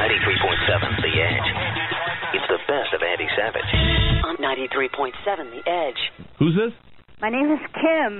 93.7 The Edge. It's the best of Andy Savage. On 93.7 The Edge. Who's this? My name is Kim.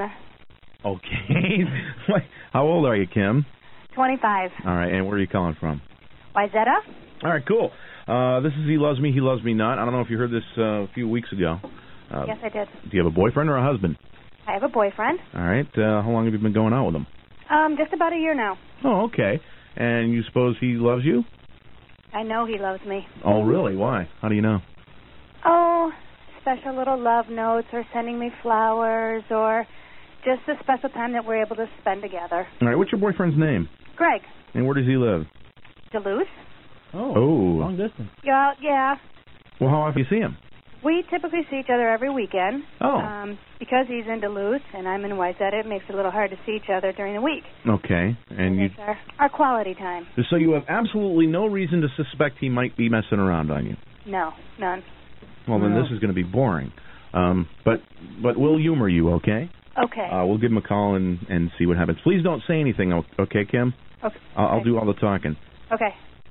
Okay. How old are you, Kim? 25. All right, and where are you calling from? Wyzetta? All right, cool. This is He Loves Me, He Loves Me Not. I don't know if you heard this a few weeks ago. Yes, I did. Do you have a boyfriend or a husband? I have a boyfriend. All right. How long have you been going out with him? Just about a year now. Oh, okay. And you suppose he loves you? I know he loves me. Oh, really? Why? How do you know? Oh, special little love notes or sending me flowers or just a special time that we're able to spend together. All right. What's your boyfriend's name? Greg. And where does he live? Duluth. Oh. Long distance. Yeah. Well, how often do you see him? We typically see each other every weekend. Oh. Because he's in Duluth and I'm in Wyzetta, it makes it a little hard to see each other during the week. Okay. And you... It's our quality time. So you have absolutely no reason to suspect he might be messing around on you? No, none. Well, then this is going to be boring. But we'll humor you, okay? Okay. We'll give him a call and see what happens. Please don't say anything, okay, Kim? Okay. I'll do all the talking. Okay.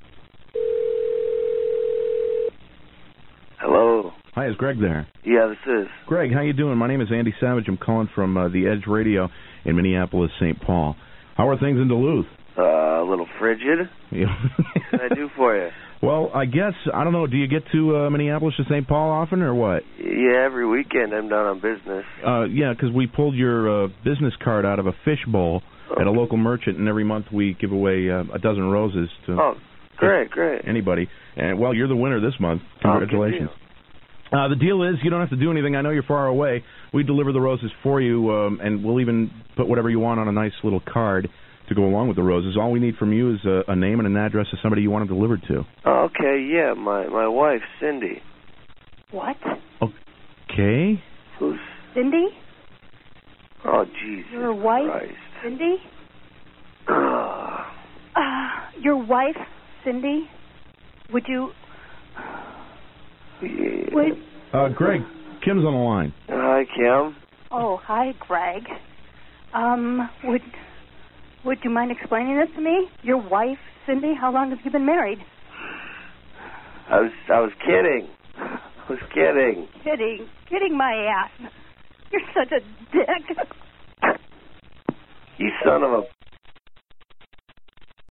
Hello. Hi, is Greg there? Yeah, this is. Greg, how you doing? My name is Andy Savage. I'm calling from The Edge Radio in Minneapolis, St. Paul. How are things in Duluth? A little frigid. Yeah. What can I do for you? Well, I guess, I don't know, do you get to Minneapolis to St. Paul often or what? Yeah, every weekend I'm down on business. Yeah, because we pulled your business card out of a fish bowl at a local merchant, and every month we give away a dozen roses to great. anybody. And, well, you're the winner this month. Congratulations. The deal is you don't have to do anything. I know you're far away. We deliver the roses for you, and we'll even put whatever you want on a nice little card to go along with the roses. All we need from you is a name and an address of somebody you want them delivered to. Oh, okay, yeah, my wife, Cindy. What? Okay. Who's... Cindy? Oh, Jesus Your wife, Christ. Cindy? Your wife, Cindy? Would you... Yeah. Greg, Kim's on the line. Hi, Kim. Oh, hi, Greg. Would you mind explaining this to me? Your wife, Cindy, how long have you been married? I was kidding. Kidding my ass. You're such a dick. You son of a